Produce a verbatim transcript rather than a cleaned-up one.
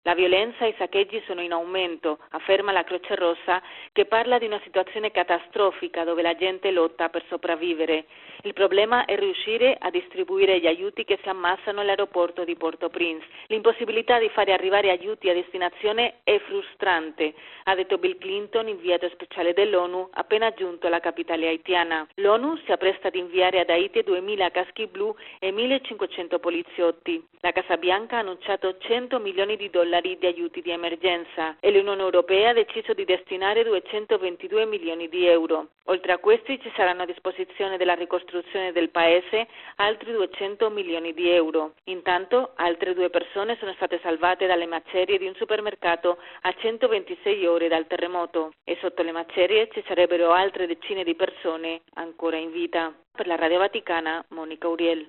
La violenza e i saccheggi sono in aumento, afferma la Croce Rossa, che parla di una situazione catastrofica dove la gente lotta per sopravvivere. Il problema è riuscire a distribuire gli aiuti che si ammassano all'aeroporto di Port-au-Prince. L'impossibilità di fare arrivare aiuti a destinazione è frustrante, ha detto Bill Clinton, inviato speciale dell'ONU, appena giunto alla capitale haitiana. L'ONU si appresta ad inviare ad Haiti duemila caschi blu e millecinquecento poliziotti. La Casa Bianca ha annunciato cento milioni di dollari di aiuti di emergenza e l'Unione Europea ha deciso di destinare duecentoventidue milioni di euro. Oltre a questi ci saranno a disposizione della ricostruzione del paese altri duecento milioni di euro. Intanto altre due persone sono state salvate dalle macerie di un supermercato a centoventisei ore dal terremoto e sotto le macerie ci sarebbero altre decine di persone ancora in vita. Per la Radio Vaticana, Monica Uriel.